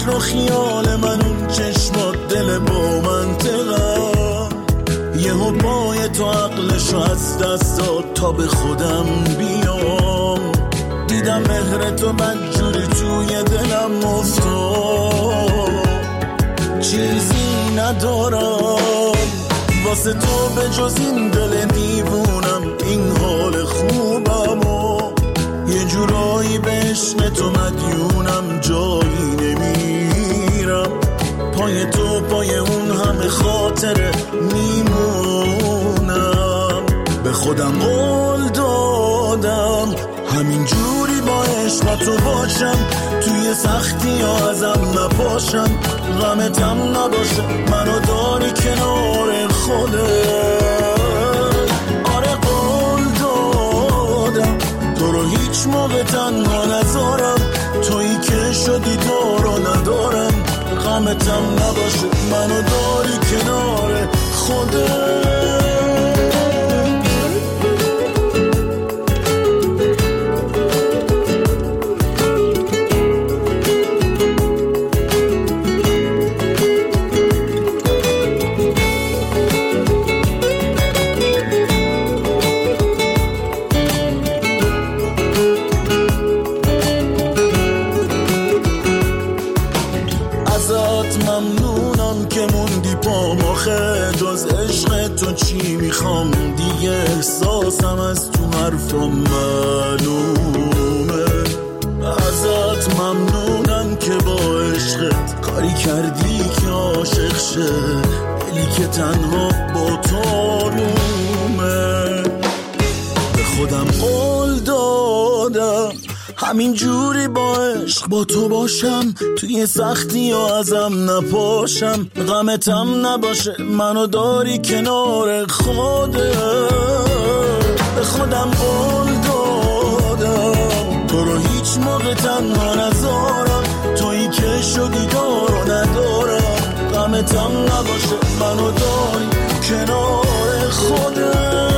فکر و خیال من اون چشمات دل با منطقم یهو پای تو عقلشو از دست داد تا به خودم بیام دیدم مهر تو بدجوری توی دلم افتاد چیزی ندارم واسه تو به جز این دل دیوونم این حال خوبم و یه جورایی به عشق تو مدیونم جایی نمیرم پای تو پای اون همه خاطره میمونم به خودم قول دادم همین جوری با عشق تو باشم توی سختی ها ازم نپاشم غمتم نباشه منو داری کنار خودت آره قول دادم تو رو هیچ موقع تنها نذارم تویی که شدی تو رو ندارم غمتم نباشه منو داری کنار خودت جز عشق تو چی میخوام دیگه احساسم از تو حرفم معلومه ازت ممنونم که با عشقت کاری کردی که عاشق شه دلی که تنها با تو آرومه به خودم قول دادم همین جوری با عشق با تو باشم توی سختی ها ازم نپاشم غمتم نباشه منو داری کنار خودت به خودم قول دادم تو رو هیچ موقع تنها نذارم تویی که شدی دارو ندارم غمتم نباشه منو داری کنار خودت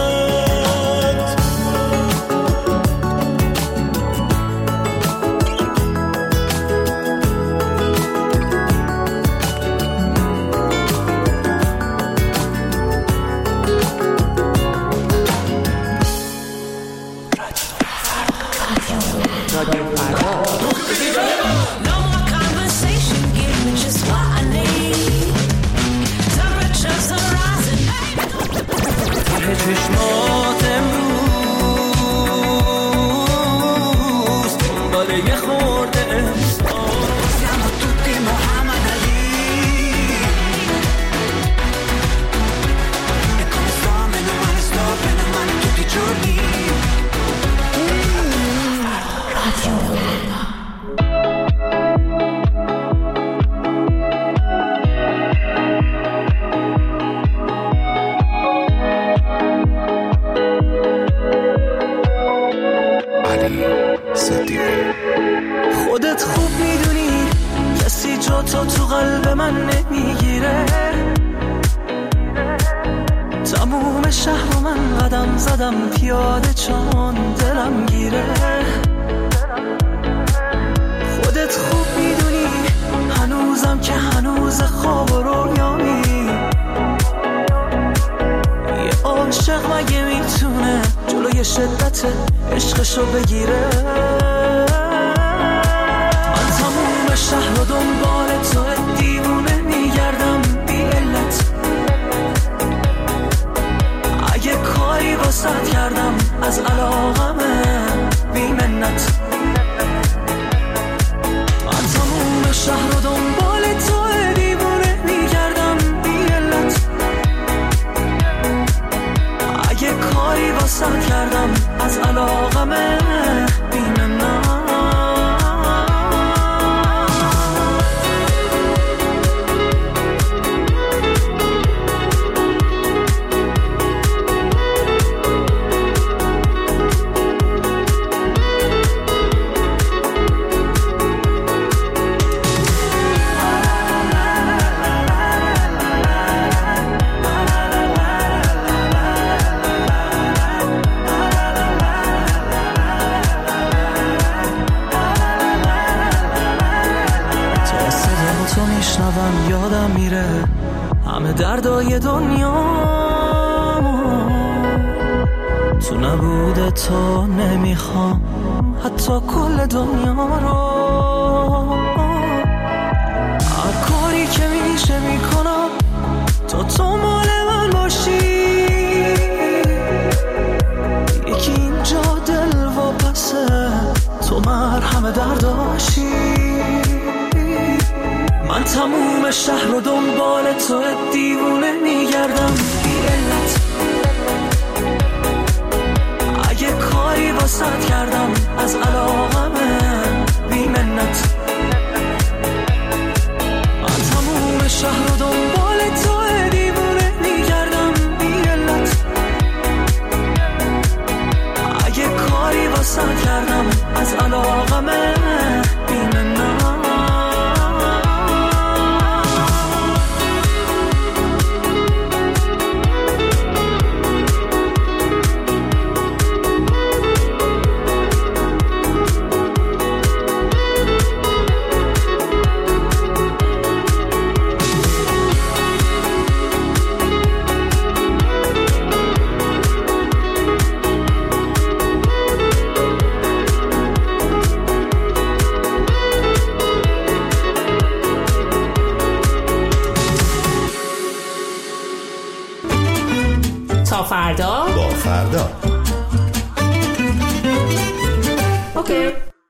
چشمات امروز دنبال یه خورده احساس siamo tutti Muhammad Ali e come sto bene male tutti i giorni خودت خوب میدونی کسی جا تو قلب من نمیگیره تموم شهر رو من قدم زدم پیاده چون دلم گیره خودت خوب میدونی هنوزم که هنوز خواب و رویامی یه عاشق مگه میتونه جلوی شدت عشقشو بگیره من تموم شهر رو دنبال تو دیوونه میگردم بی علت اگه کاری واسط کردم از علاقمه بی منت من تموم شهر رو دنبال تو دیوونه میگردم بی علت اگه کاری واسط کردم از علاقمه بی منت میره همه دردای دنیامو. تو نبوده تو نمیخوام حتی کل دنیا رو. هر کاری که میشه میکنم تو مال من باشی. یکی اینجا دل و پسه تو مرهم درداشی. من تموم شهر رو دنبال تو دیوونه میگردم بی علت. اگه کاری واسط کردم از علاقمه بی منت. من تموم شهر رو دنبال تو دیوونه میگردم بی علت. اگه کاری واسط کردم از علاقمه بی منت. فردا با فردا. اوکی.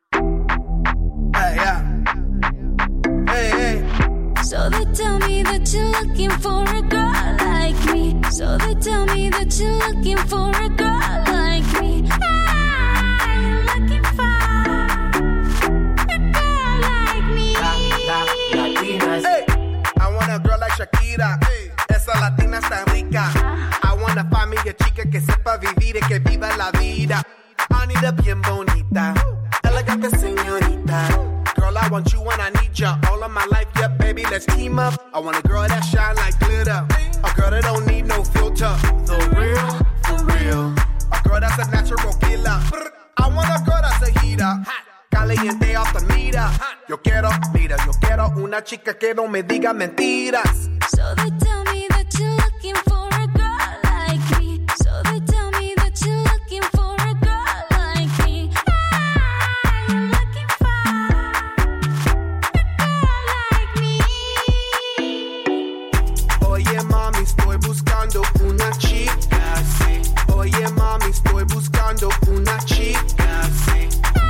So they tell me that you're looking for a girl like me. So they tell me that you're looking for a girl like me. I'm looking for a girl like me. Latinas. Hey, I want a girl like Shakira. Hey, esa latina está rica. Familia chica que sepa vivir y que viva la vida. Anita bien bonita, elegante señorita. Girl, I want you and I need ya all of my life, yeah, baby, let's team up. I want a girl that shine like glitter, a girl that don't need no filter. The real, for real. A girl that's a natural killer. I want a girl that's a heater, caliente off the meter. Yo quiero, mira, yo quiero una chica que no me diga mentiras. So they tell me that you're looking for a girl like me. So they tell me that you're looking for a girl like me. I'm looking for a girl like me. Oye mami, estoy buscando una chica, sí. Oye mami, estoy buscando una chica, sí.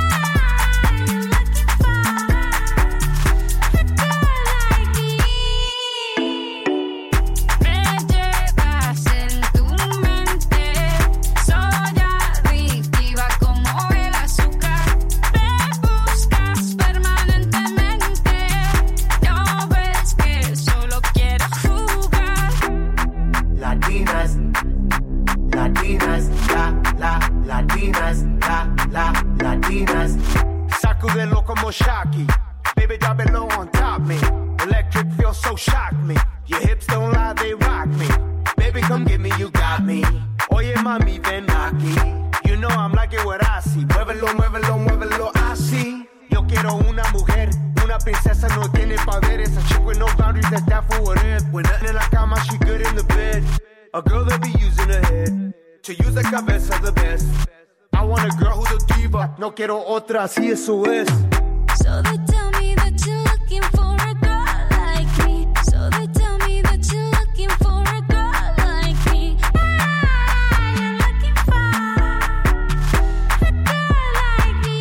Latinas. Sacudelo como Shaki. Baby, drop it low on top me. Electric feels so shock me. Your hips don't lie, they rock me. Baby, come get me, you got me. Oye, mami, ven aquí. You know I'm liking what I see. Muévelo, muévelo, muévelo así. Yo quiero una mujer, una princesa, no tiene poderes. A chick with no boundaries, that's that for what it is. When nothing in la cama, she good in the bed. A girl that be using her head to use the cabeza the best. I want a girl who's a diva. No quiero otra, así eso es. So they tell me that you're looking for a girl like me. So they tell me that you're looking for a girl like me. I'm looking for a girl like me.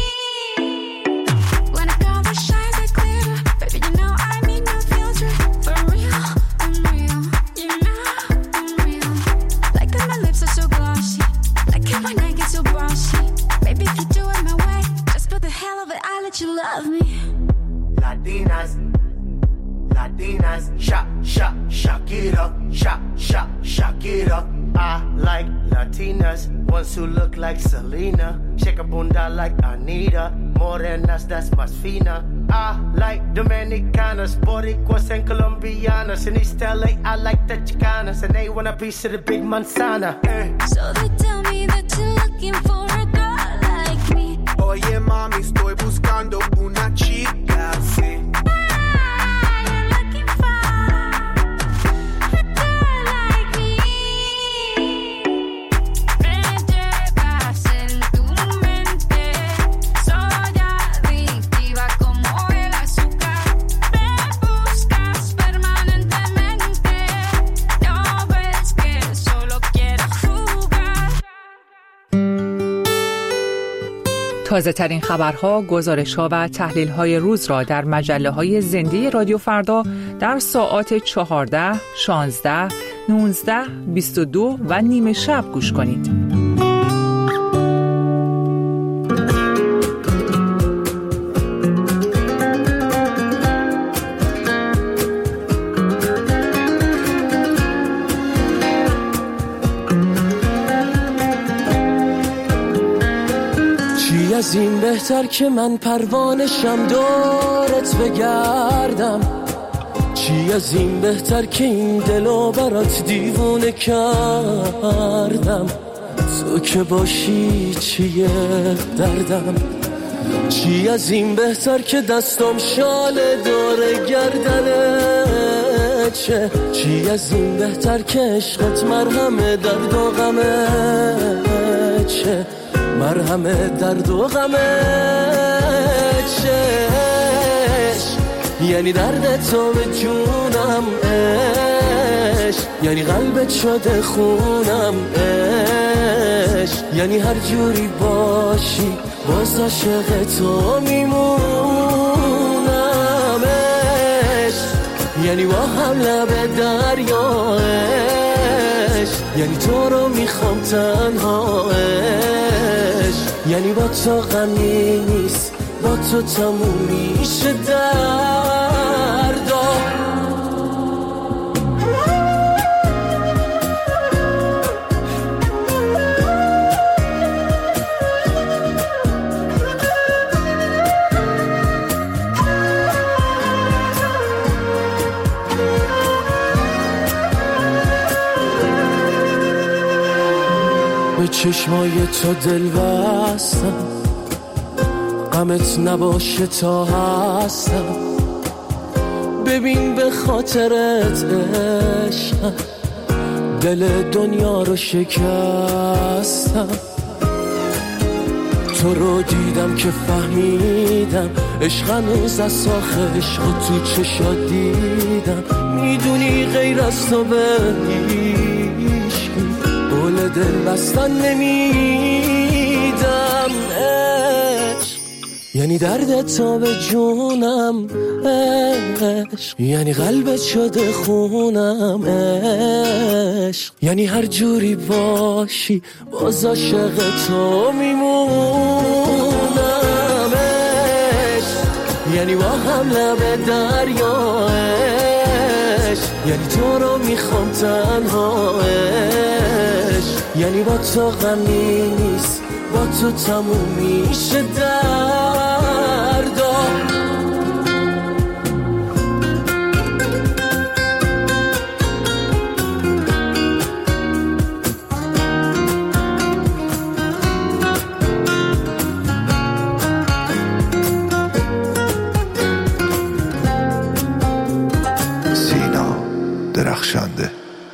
When a girl that shines like glitter, baby, you know I need no filter. For real, I'm real. You know I'm real. Like how my lips are so glossy. Like how my neck is so bossy. Baby, if you do it my way, just for the hell of it, I'll let you love me. Latinas, Latinas, Shakira, Shakira. I like Latinas, ones who look like Selena, shake a bunda like Anita, morenas that's más fina. I like Dominicanas, Boricuas and Colombianas. In East LA, I like the Chicanas, and they want a piece of the big manzana. So they tell me that you're looking for a girl like me. Oye mami, estoy buscando una chica, sí. I'm looking for تازه ترین خبرها، گزارش‌ها و تحلیل‌های روز را در مجله‌های زنده رادیو فردا در ساعات 14، 16، 19، 22 و نیم شب گوش کنید. از این بهتر که من پروانشم دورت بگردم، چی از این بهتر که این دلو برات دیوونه کردم، تو که باشی چیه دردم، چی از این بهتر که دستم شال دور گردنه چه، چی از این بهتر که عشقت مرهم درد و غمه چه، مرهم درد و غمه چش، یعنی درد تو به جونم عشق، یعنی قلبت شده خونم عشق، یعنی هر جوری باشی باز عاشق تو میمونم عشق، یعنی با هم لب دریا عشق، یعنی تو رو میخوام تنها عشق، یعنی با تو غمی نیست، با تو تموم میشه دردا. به چشمای تو دل بستم، غمت نباشه تا هستم، ببین به خاطرت عشقم دل دنیا رو شکستم، تو رو دیدم که فهمیدم عشق هنوز از ساخ عشق تو چشات دیدم، میدونی غیر از تو به قول دل بستن نمیدم عشق، یعنی درد تو به جونم عشق، یعنی قلبت شده خونم عشق، یعنی هر جوری باشی باز عاشق تو میمونم عشق، یعنی با هم لب دریا عشق، یعنی تو رو میخوام تنها عشق، یعنی با تو غمی نیست، با تو تموم میشه دردا. سینا درخشنده.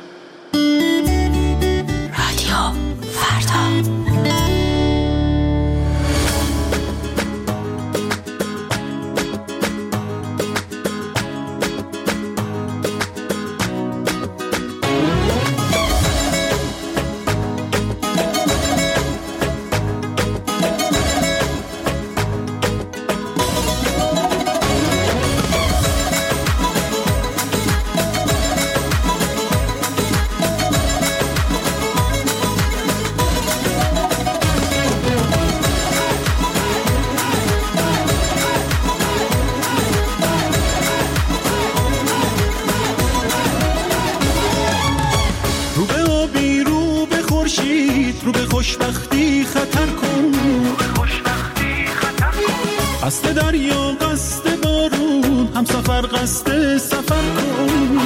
رو به خوشبختی خطر کن، قصد دریا قصد بارون، هم سفر قصد سفر کن،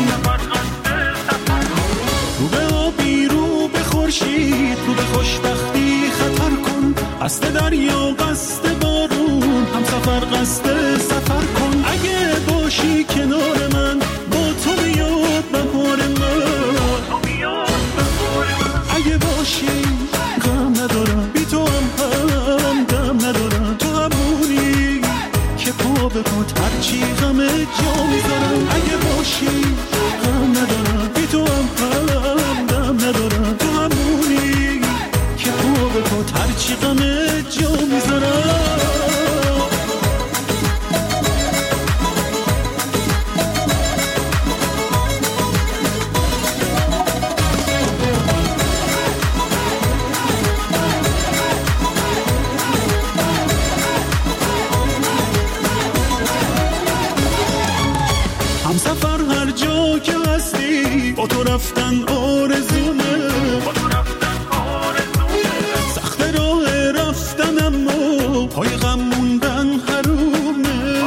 رو به آبی رو به خورشید، رو به خوشبختی خطر کن، قصد دریا قصد بارون، هم سفر قصد سفر کن، اگه باشی کنار من با تو بیاد بهار من، اگه باشی غم ندارم، بی تو هم غم ندارم، تو همونی که پا به پات هرچی غم جا میذارم، اگه باشی غم ندارم، بی تو هم غم ندارم، تو همونی که پا به پات هرچی غم جا میذارم. با تو رفتن آرزومه، سخت راه رفتن اما پای غم موندن حرومه.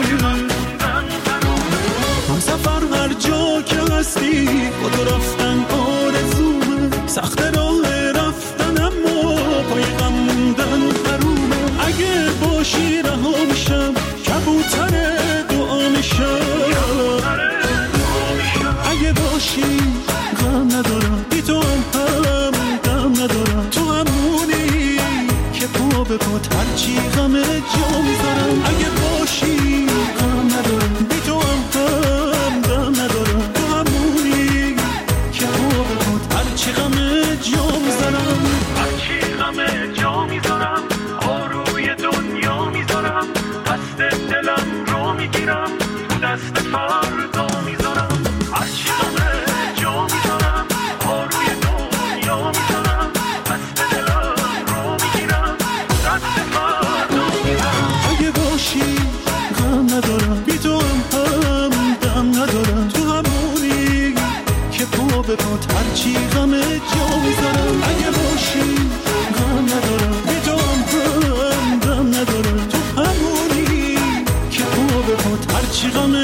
هم سفر هر جا که هستی با تو رفتن آرزومه، سخت راه رفتن اما پای غم موندن حرومه. اگه باشی رها میشم، کبوتر دعا میشم. اگه باشی غم ندارم، بی تو هم غم ندارم. تو همونی که پا به پات هرچی غم جا میذارم. اگه باشی غم ندارم، بی تو هم غم ندارم. تو همونی که پا به پات هرچی غم جا میذارم. هرچی غم جا میذارم، آروی دنیا میذارم. دست دلم رو میگیرم، تو دست فردا میذارم. هرچی غم جا میذارم، آروی دنیا میذارم. دست دلم رو میگیرم، دست فردا میذارم. اگه باشی غم ندارم، بی تو هم غم ندارم. تو همونی که پا به پات هرچی غم جا میذارم. اگه باشی غم ندارم، بی تو هم غم ندارم. تو همونی که پا به پات هرچی غم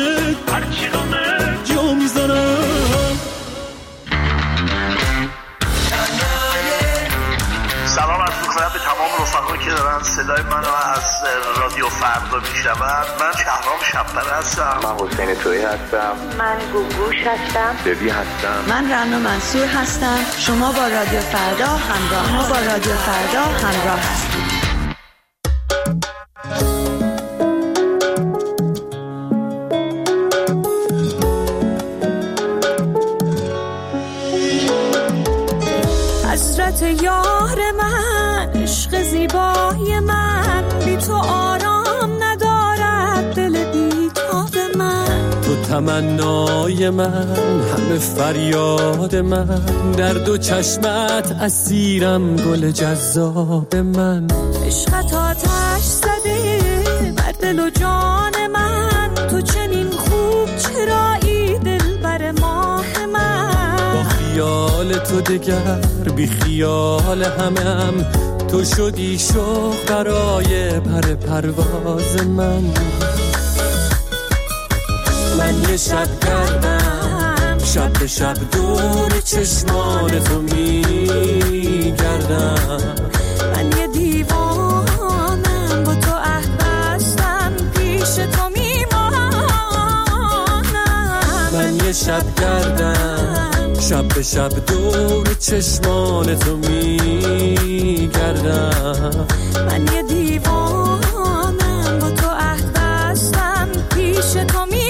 جا میذارم. سلام عرض می‌کنم به تمام رفقایی که دارن صدای منو از رادیو فردا میشنون. من شهرام شب‌پره هستم. من حسین تویی هستم. من گوگوش هستم. ببی هستم. من رنا منصور هستم. شما با رادیو فردا همراه هستید. حضرت یار من، عشق زیبای من، بی تو آرام ندارد دل بیتاب من. تو تمنای من، همه فریاد من، در دو چشمت اسیرم گل جذاب من. عشقت آتش زده بر دل و جان من، تو چنین خوب چرایی دل بر ماه من. با خیال تو دگر بی خیال همم، تو شدی شوق برای پرواز من. من یه شب گردم، شب به شب دور چشمان تو میگردم. من یه دیوانم، با تو عهد بستم، پیش تو میمانم. من یه شب گردم، شب به شب دور چشمان تو میگردم. من یه دیوانم، با تو عهد بستم، پیش تو میمانم.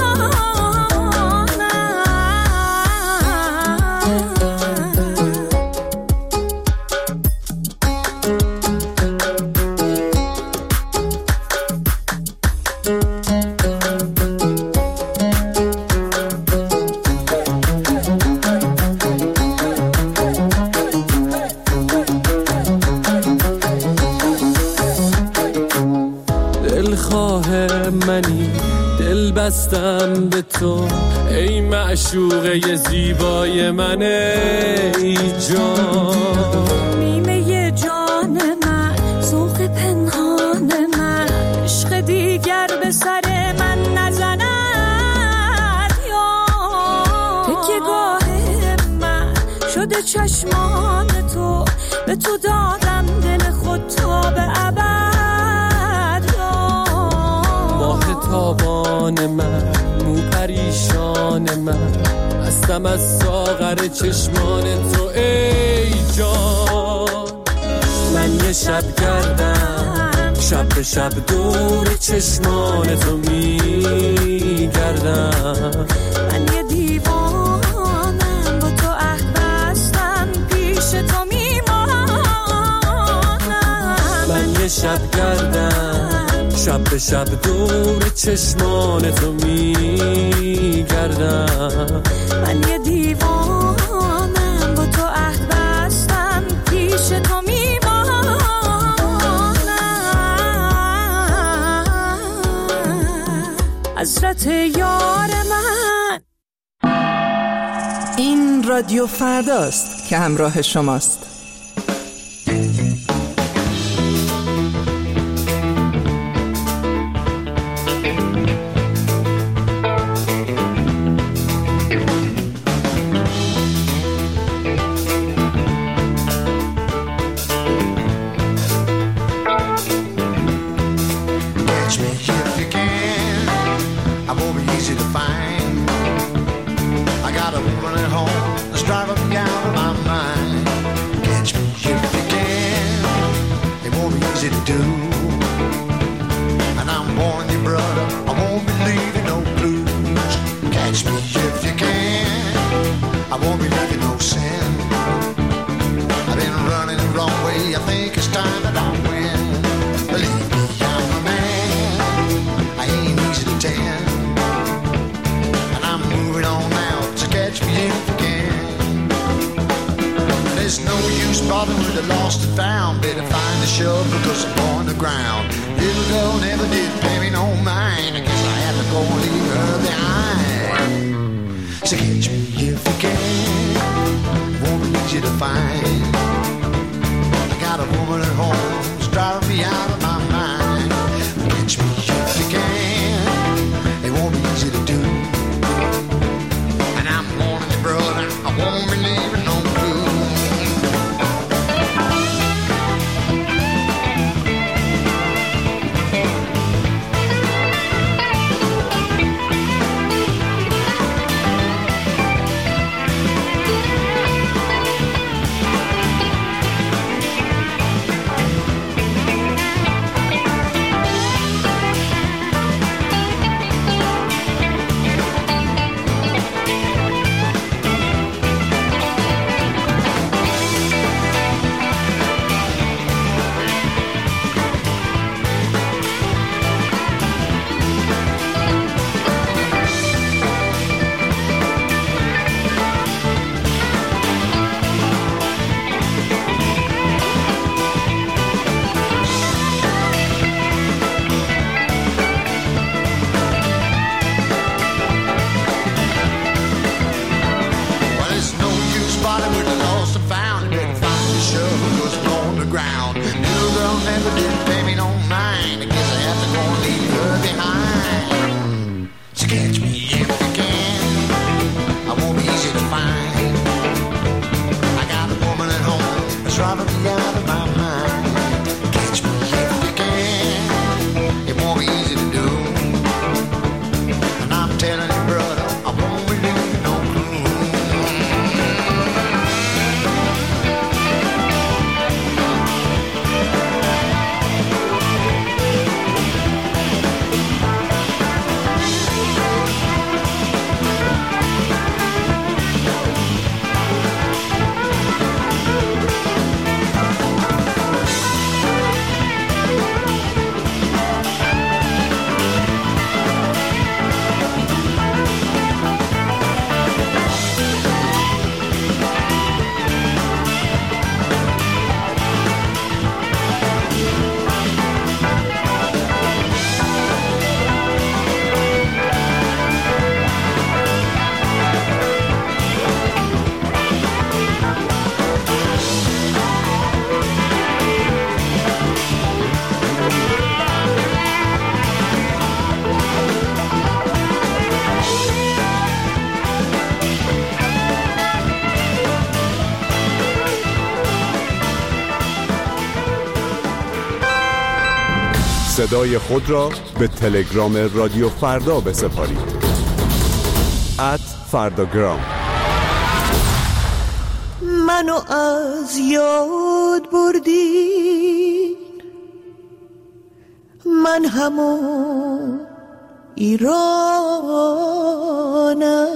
دل بستم به تو ای معشوقه زیبای من، ای جان. نیمه جان من، ذوق پنهان من، عشق دیگر به سر من نزند. یا تکیه گاه من شده چشمان تو، به تو دادم دل خود تا به ابد. تابان من، مو پریشان من، هستم از ساغر چشمان تو ای جان. من یه شب گردم، شب به شب دور چشمان تو میگردم. من یه دیوانم، با تو عهد بستم، پیش تو میمانم. من یه شب گردم، شب به شب دور چشمان تو میگردم. من یه دیوانم، با تو عهد بستم، پیش تو میمانم. حضرت یار من. این رادیو فرداست که همراه شماست. صدای خود را به تلگرام رادیو فردا بسپارید. @فرداگرام. منو از یاد بردی، من همون ایرانم.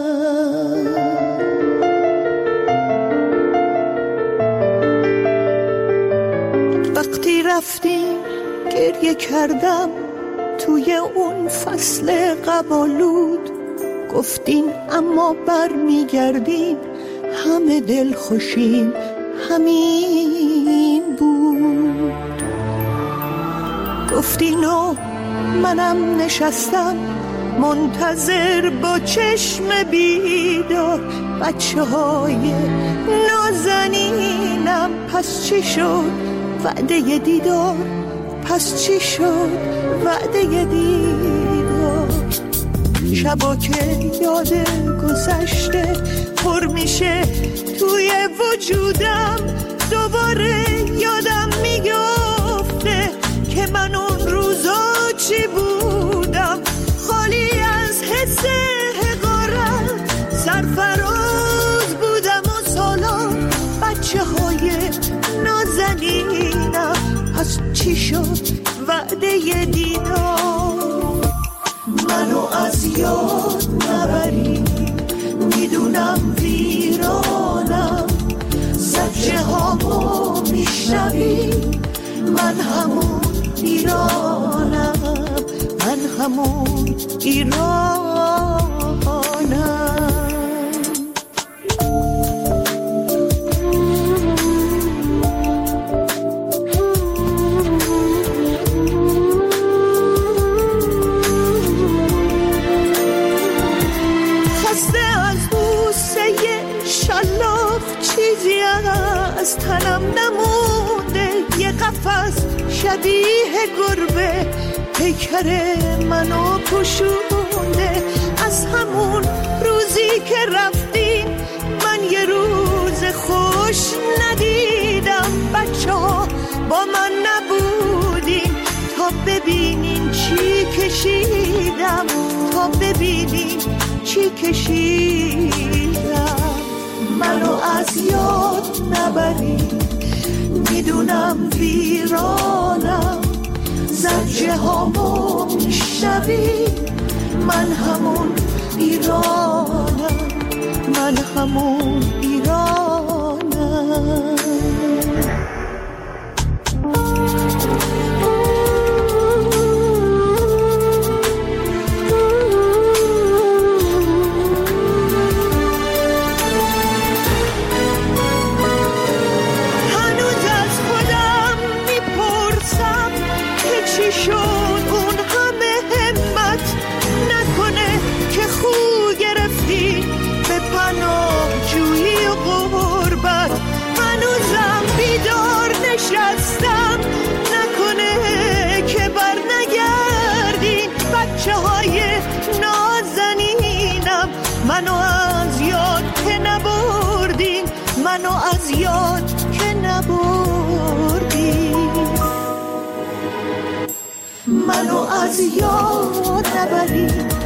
وقتی رفتیم گریه کردم توی اون فصل قبالود، گفتین اما بر میگردیم همه دل خوشیم همین بود. گفتین و منم نشستم منتظر با چشم بیدار بچه های نازنینم. پس چی شد وعده دیدار؟ پس چی شد وعده دیدار؟ شبا که یاد گذشته پر میشه توی وجودم، دوباره یادم میگفته که من اون روزا چی بودم. خالی از حس حقارت سرفراز بودم و سالان بچه های نازنینم. پس چی شد وعده دیدار؟ منو از یاد نبری، میدونم ویرانم. زجه هامو میشنوی، من همون ایرانم، من همون ایرانم. از تنم نمونده یه قفس شبیه گربه، پیکر منو پوشونده. از همون روزی که رفتین من یه روز خوش ندیدم. بچه ها با من نبودین تا ببینین چی کشیدم، تا ببینین چی کشیدم. منو از یاد نبری، میدونم ویرانم. زجه هامو میشنوی، من همون ایرانم، من همون ایرانم. شد اون همه همت نکنه که خو گرفتی به پناه جویی و غربت. هنوزم بیدار نشستم، نکنه که بر نگردین بچه های نازنینم. منو از یاد که نبردین، منو از یاد که نبردین. منو از یاد نبری،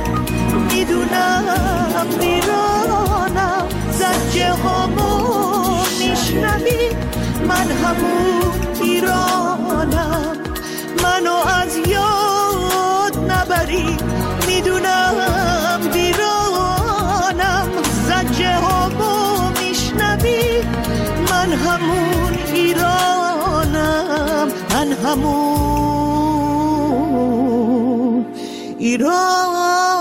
میدونم ویرانم. زجه هامو میشنوی، من همون ایرانم. منو از یاد نبری، میدونم ویرانم. زجه هامو میشنوی، من همون ایرانم، من همون ایران.